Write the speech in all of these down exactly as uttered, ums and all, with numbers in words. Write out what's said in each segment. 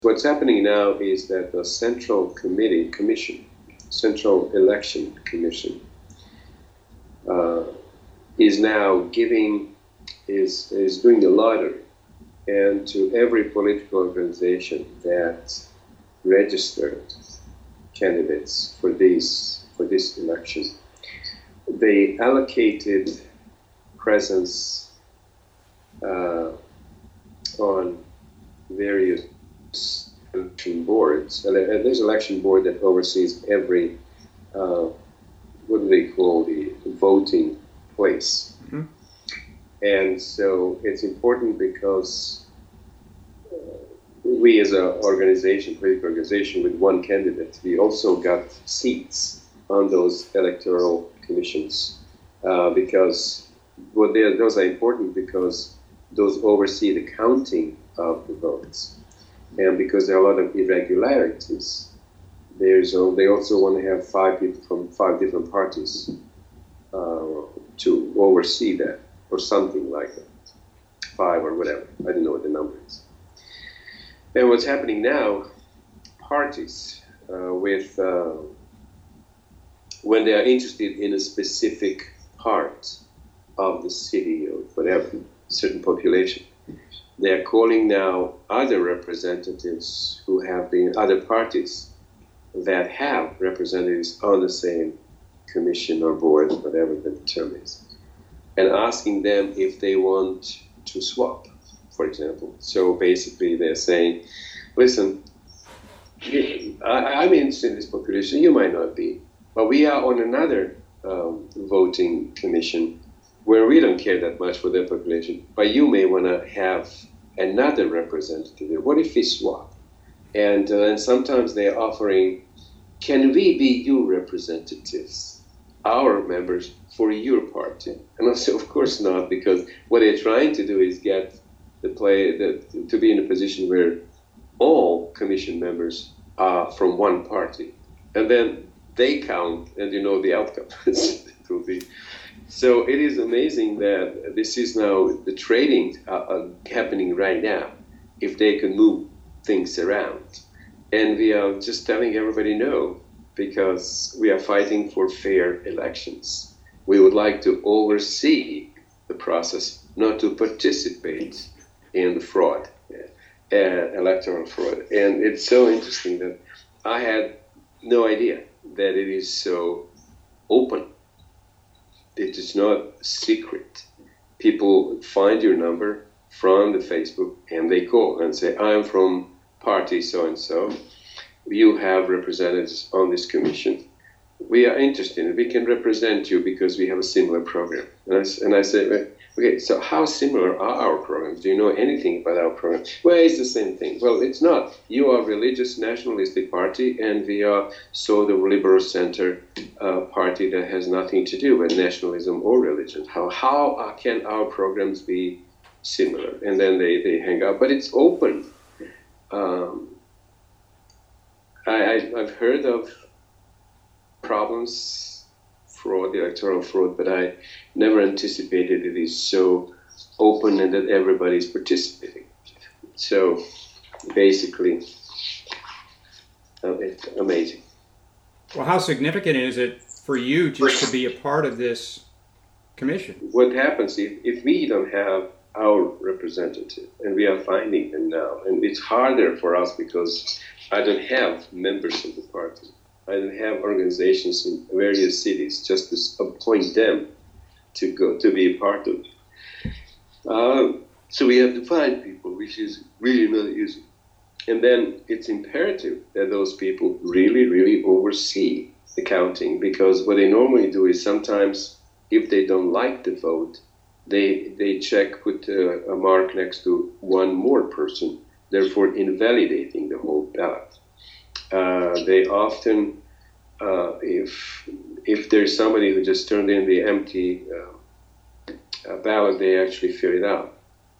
what's happening now is that the Central Committee Commission, Central Election Commission, uh, is now giving, is, is doing the lottery, and to every political organization that registered candidates for these for this election, they allocated presence uh, on various election boards. And there's an election board that oversees every, uh, what do they call the voting place. Mm-hmm. And so it's important because uh, we as an organization, political organization with one candidate, we also got seats on those electoral commissions uh, because well, those are important because those oversee the counting of the votes. And because there are a lot of irregularities, there's a, they also want to have five people from five different parties uh, to oversee that, or something like that, five or whatever. I don't know what the number is. And what's happening now, parties uh, with uh, when they are interested in a specific part of the city or whatever, certain population, they are calling now other representatives who have been other parties that have representatives on the same commission or board, whatever the term is, and asking them if they want to swap, for example. So basically they're saying, listen, I, I'm interested in this population, you might not be, but we are on another um, voting commission where we don't care that much for their population, but you may want to have another representative. What if we swap? And, uh, and sometimes they're offering, can we be your representatives, our members, for your party? And I say, of course not, because what they're trying to do is get the play the, to be in a position where all commission members are from one party. And then they count, and you know the outcome. It will be. So it is amazing that this is now the trading uh, uh, happening right now, if they can move things around. And we are just telling everybody no, because we are fighting for fair elections. We would like to oversee the process, not to participate in the fraud, uh, electoral fraud. And it's so interesting that I had no idea that it is so open. It is not secret. People find your number from the Facebook and they call and say, I'm from party so-and-so. You have representatives on this commission. We are interested. We can represent you because we have a similar program. And I, and I say, okay, so how similar are our programs? Do you know anything about our program? Well, it's the same thing. Well, it's not. You are a religious nationalistic party, and we are sort of liberal center uh, party that has nothing to do with nationalism or religion. How how uh, can our programs be similar? And then they, they hang out. But it's open. Um, I, I, I've heard of problems, fraud, electoral fraud, but I never anticipated it is so open and that everybody's participating. So basically, uh, it's amazing. Well, how significant is it for you just to be a part of this commission? What happens if, if we don't have our representative, and we are finding them now, and it's harder for us because I don't have members of the party. I don't have organizations in various cities just to appoint them to go to be a part of it. Uh, so we have to find people, which is really not easy. And then it's imperative that those people really, really oversee the counting, because what they normally do is sometimes, if they don't like the vote, they they check, put a, a mark next to one more person, therefore invalidating the whole ballot. Uh, they often, uh, if if there's somebody who just turned in the empty uh, uh, ballot, they actually fill it out.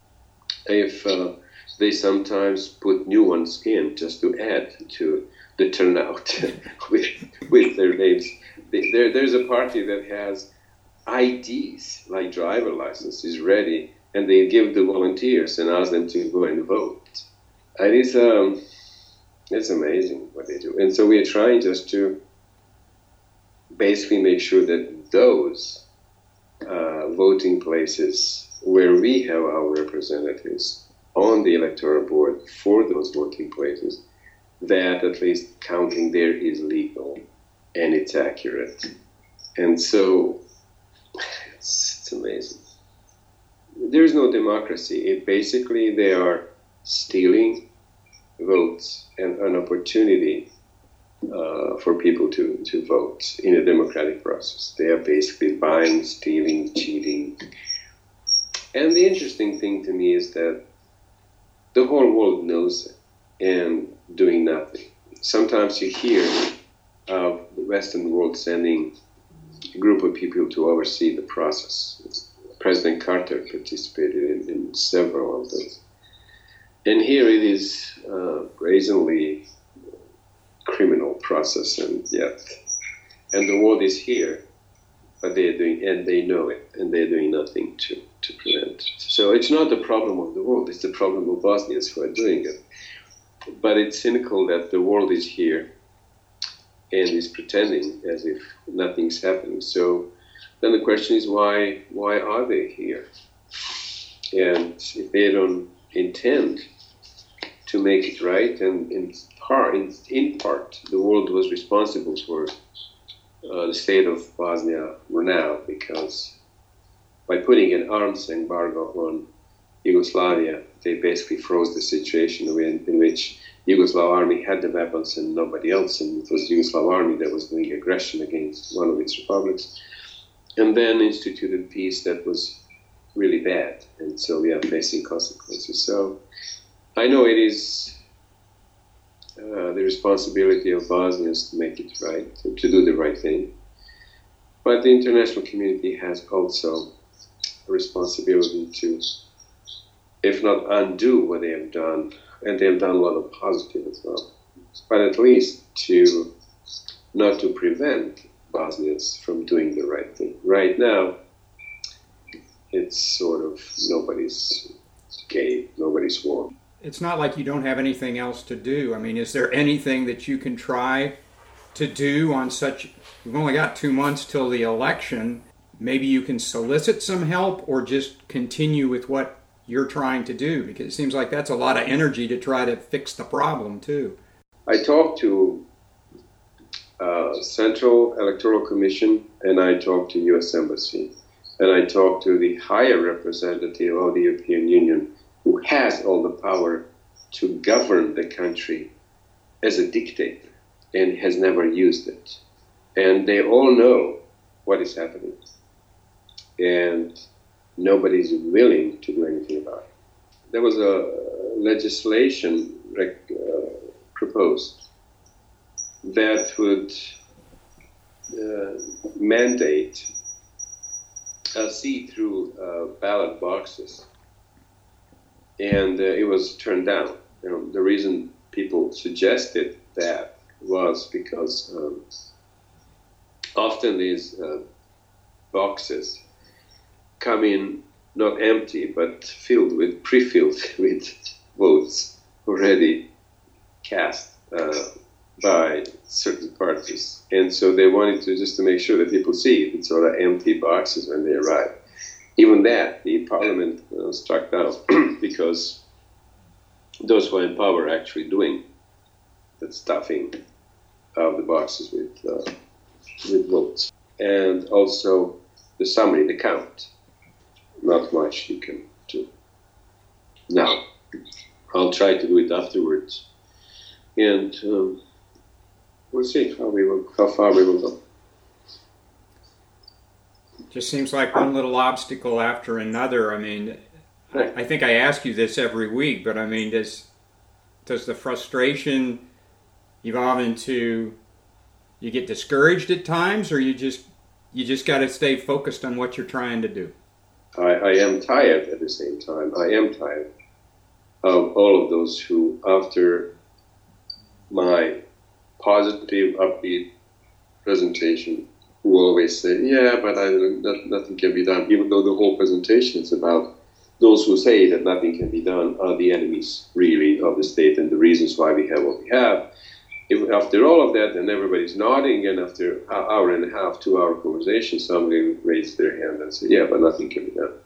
If uh, they sometimes put new ones in just to add to the turnout with with their names. There, there's a party that has I Ds, like driver licenses, ready, and they give the volunteers and ask them to go and vote. And it's um, It's amazing what they do. And so we are trying just to basically make sure that those uh, voting places where we have our representatives on the electoral board for those voting places, that at least counting there is legal and it's accurate. And so it's, it's amazing. There's no democracy. It basically, they are stealing votes and an opportunity uh, for people to, to vote in a democratic process. They are basically buying, stealing, cheating. And the interesting thing to me is that the whole world knows it and doing nothing. Sometimes you hear of the Western world sending a group of people to oversee the process. President Carter participated in, in several of those. And here it is uh, brazenly criminal process, and yet, and the world is here, but they're doing, and they know it, and they're doing nothing to, to prevent it. So it's not the problem of the world, it's the problem of Bosnians who are doing it. But it's cynical that the world is here and is pretending as if nothing's happening. So then the question is, why why are they here? And if they don't intend to make it right, and in part, in, in part, the world was responsible for uh, the state of Bosnia now, because by putting an arms embargo on Yugoslavia, they basically froze the situation in, in which Yugoslav army had the weapons and nobody else, and it was the Yugoslav army that was doing aggression against one of its republics, and then instituted peace that was really bad, and so we are facing consequences. So I know it is uh, the responsibility of Bosnians to make it right, to, to do the right thing, but the international community has also a responsibility to, if not undo what they have done, and they have done a lot of positive as well, but at least to not to prevent Bosnians from doing the right thing. Right now, it's sort of nobody's game, nobody's war. It's not like you don't have anything else to do. I mean, is there anything that you can try to do on such... We've only got two months till the election. Maybe you can solicit some help or just continue with what you're trying to do, because it seems like that's a lot of energy to try to fix the problem, too. I talked to uh, Central Electoral Commission, and I talked to U S Embassy. And I talked to the higher representative of the European Union, who has all the power to govern the country as a dictator and has never used it. And they all know what is happening. And nobody is willing to do anything about it. There was a legislation rec- uh, proposed that would uh, mandate Uh, see-through uh, ballot boxes, and uh, it was turned down. You know, the reason people suggested that was because um, often these uh, boxes come in not empty but filled with pre-filled with votes already cast uh, by certain parties, and so they wanted to just to make sure that people see it. It's sort of empty boxes when they arrive. Even that, the parliament uh, struck down because those who are in power are actually doing that stuffing of the boxes with uh, with votes, and also the summary, the count. Not much you can do. Now, I'll try to do it afterwards, and. Um, We'll see how we will, how far we will go. Just seems like one little obstacle after another. I mean, I, I think I ask you this every week, but I mean, does does the frustration evolve into you get discouraged at times, or you just you just got to stay focused on what you're trying to do? I, I am tired at the same time. I am tired of all of those who, after my positive, upbeat presentation, who always say, yeah, but I, not, nothing can be done, even though the whole presentation is about those who say that nothing can be done are the enemies, really, of the state and the reasons why we have what we have. If, after all of that, and everybody's nodding, and after an hour and a half, two-hour conversation, somebody raised their hand and said, yeah, but nothing can be done.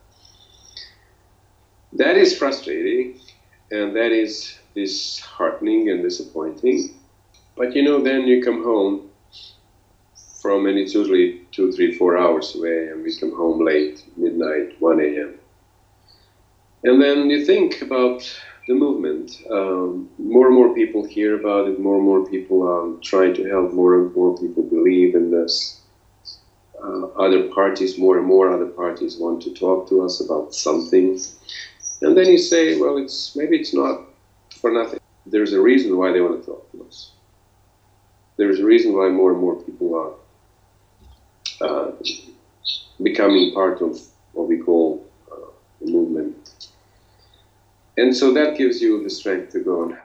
That is frustrating, and that is disheartening and disappointing. But, you know, then you come home from, and it's usually two, three, four hours away, and we come home late, midnight, one a.m. And then you think about the movement. Um, more and more people hear about it, more and more people are trying to help, more and more people believe in this. Uh, other parties, more and more other parties want to talk to us about something. And then you say, well, it's maybe it's not for nothing. There's a reason why they want to talk to us. There's a reason why more and more people are uh, becoming part of what we call uh, the movement. And so that gives you the strength to go on.